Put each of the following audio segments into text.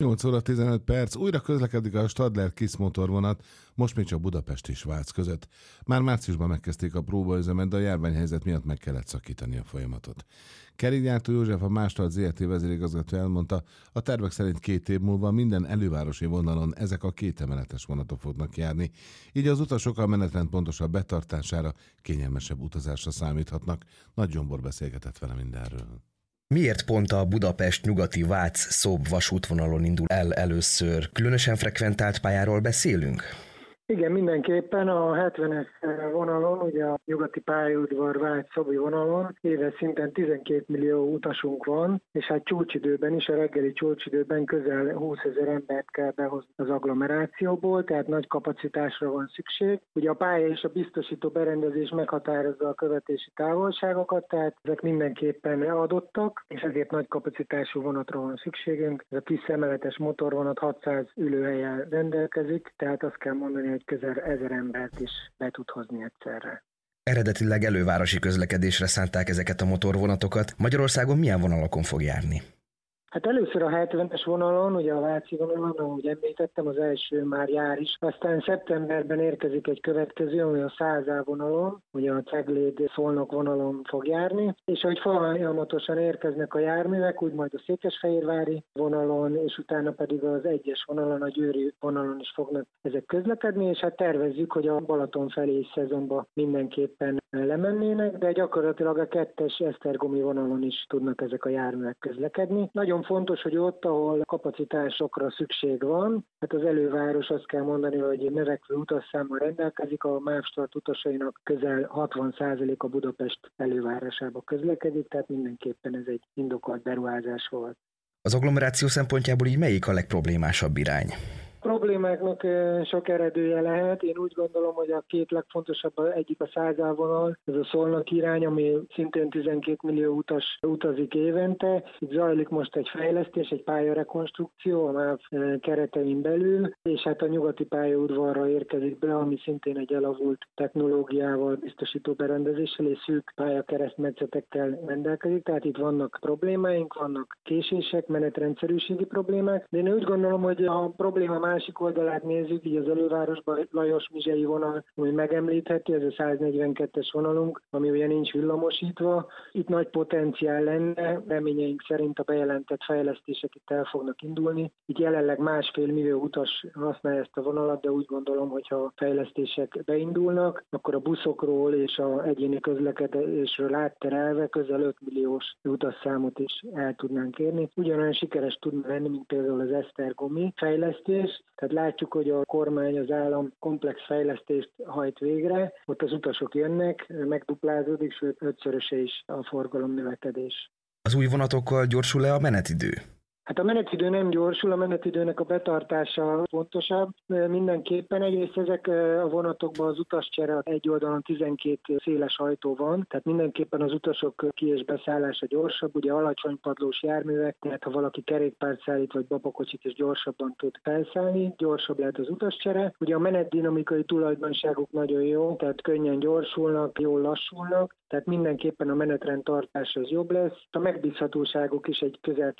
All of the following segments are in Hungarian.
8 óra 15 perc, újra közlekedik a Stadler Kiss motorvonat, most még csak Budapest és Vác között. Már márciusban megkezdték a próbaüzemet, de a járványhelyzet miatt meg kellett szakítani a folyamatot. Keriggyártó József, a Mástart ZRT vezérigazgató elmondta, a tervek szerint 2 év múlva minden elővárosi vonalon ezek a 2 emeletes vonatok fognak járni, így az utasok a menetrend pontosabb betartására, kényelmesebb utazásra számíthatnak. Nagy Zsombor beszélgetett vele mindenről. Miért pont a Budapest-Nyugati-Vác-Szob vasútvonalon indul el először? Különösen frekventált pályáról beszélünk? Igen, mindenképpen a 70-es vonalon, ugye a nyugati pályaudvar Vác-Szobi vonalon éves szinten 12 millió utasunk van, és hát csúcsidőben is, a reggeli csúcsidőben közel 20 000 embert kell behozni az agglomerációból, tehát nagy kapacitásra van szükség. Ugye a pálya és a biztosító berendezés meghatározza a követési távolságokat, tehát ezek mindenképpen adottak, és ezért nagy kapacitású vonatra van szükségünk. Ez a kis szemeletes motorvonat 600 ülőhelyen rendelkezik, tehát azt kell mondani, hogy közel 1000 embert is be tud hozni egyszerre. Eredetileg elővárosi közlekedésre szánták ezeket a motorvonatokat. Magyarországon milyen vonalakon fog járni? Hát először a 70-es vonalon, ugye a váci vonalon, ahogy említettem, az első már jár is. Aztán szeptemberben érkezik egy következő, ami a 100A vonalon, ugye a Cegléd-Szolnok vonalon fog járni, és ahogy folyamatosan érkeznek a járművek, úgy majd a Székesfehérvári vonalon, és utána pedig az 1-es vonalon, a győri vonalon is fognak ezek közlekedni, és hát tervezzük, hogy a Balaton felé is szezonban mindenképpen lemennének, de gyakorlatilag a 2-es esztergomi vonalon is tudnak ezek a járművek közlekedni. Nagyon fontos, hogy ott, ahol kapacitásokra szükség van, hát az előváros azt kell mondani, hogy növekvő utasszámmal rendelkezik, a Mástart utasainak közel 60%-a Budapest elővárosába közlekedik, tehát mindenképpen ez egy indokolt beruházás volt. Az agglomeráció szempontjából így melyik a legproblémásabb irány? Problémáknak sok eredője lehet. Én úgy gondolom, hogy a 2 legfontosabb, egyik a 100A vonal, ez a Szolnok irány, ami szintén 12 millió utas utazik évente. Itt zajlik most egy fejlesztés, egy pályarekonstrukció a MÁV keretein belül, és hát a nyugati pályaudvarra érkezik be, ami szintén egy elavult technológiával, biztosító berendezéssel és szűk pályakeresztmetszetekkel rendelkezik. Tehát itt vannak problémáink, vannak késések, menetrendszerűségi problémák, de én úgy gondolom, hogy a probléma másik oldalát nézzük, így az elővárosban Lajos-Mizsei vonal, ami megemlítheti, ez a 142-es vonalunk, ami ugye nincs villamosítva. Itt nagy potenciál lenne, reményeink szerint a bejelentett fejlesztések itt el fognak indulni. Itt jelenleg 1,5 millió utas használja ezt a vonalat, de úgy gondolom, hogyha a fejlesztések beindulnak, akkor a buszokról és az egyéni közlekedésről átterelve közel 5 milliós utasszámot is el tudnánk érni. Ugyanolyan sikeres tudna lenni, mint például az esztergomi fejlesztés. Tehát látjuk, hogy a kormány, az állam komplex fejlesztést hajt végre, ott az utasok jönnek, megduplázódik, sőt 5-szöröse is a forgalom növekedés. Az új vonatokkal gyorsul-e a menetidő? Hát a menetidő nem gyorsul, a menetidőnek a betartása fontosabb. Mindenképpen egyrészt ezek a vonatokban az utascsere egy oldalon 12 széles ajtó van, tehát mindenképpen az utasok ki- és beszállása gyorsabb, ugye alacsony padlós járművek, tehát ha valaki kerékpárt szállít vagy babakocsit is gyorsabban tud felszállni, gyorsabb lehet az utascsere. Ugye a menetdinamikai tulajdonságuk nagyon jó, tehát könnyen gyorsulnak, jól lassulnak, tehát mindenképpen a menetrend tartás az jobb lesz. A megbízhatóságuk is egy közel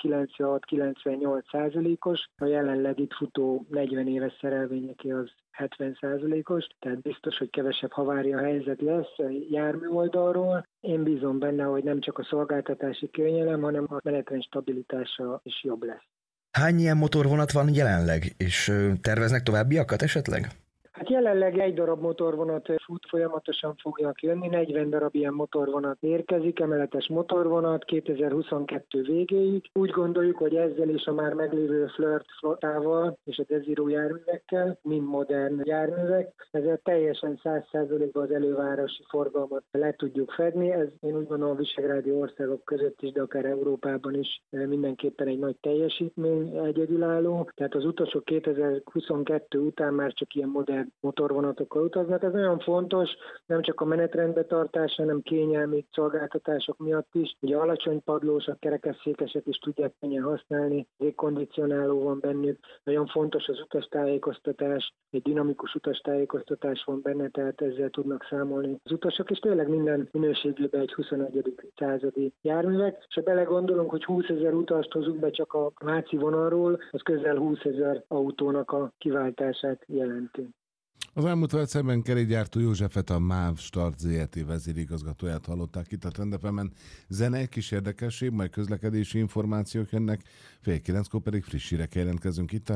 96-98%-os, a jelenleg itt futó 40 éves szerelvényeké az 70%-os, tehát biztos, hogy kevesebb havária helyzet lesz a jármű oldalról. Én bízom benne, hogy nem csak a szolgáltatási könnyelem, hanem a menetrend stabilitása is jobb lesz. Hány ilyen motorvonat van jelenleg, és terveznek továbbiakat esetleg? Hát jelenleg egy darab motorvonat fut, folyamatosan fognak jönni, 40 darab ilyen motorvonat érkezik, emeletes motorvonat 2022 végéig. Úgy gondoljuk, hogy ezzel és a már meglévő Flirt flottával és a Desiro járművekkel, mind modern járművek, ezzel teljesen 100%-ban az elővárosi forgalmat le tudjuk fedni. Ez én úgy gondolom a visegrádi országok között is, de akár Európában is mindenképpen egy nagy teljesítmény, egyedülálló. Tehát az utasok 2022 után már csak ilyen modern motorvonatokkal utaznak. Ez nagyon fontos, nem csak a menetrendbe tartás, hanem kényelmi szolgáltatások miatt is. Ugye alacsony padlósak, kerekesszékesek is tudják könnyen használni, légkondicionáló van bennük. Nagyon fontos az utastájékoztatás, egy dinamikus utastájékoztatás van benne, tehát ezzel tudnak számolni az utasok, és tényleg minden minőségében egy 21. századi járművek. És ha belegondolunk, hogy 20 000 utast hozunk be csak a váci vonalról, az közel 20 000 autónak a kiváltását jelenti. Az elmúlt percekben kerékgyártó Józsefet, a MÁV Start Zrt. Vezérigazgatóját hallották itt a Trend FM-en. Zene, kis érdekesség, majd közlekedési információk jönnek, 8:30 pedig friss hírekkel jelentkezünk itt a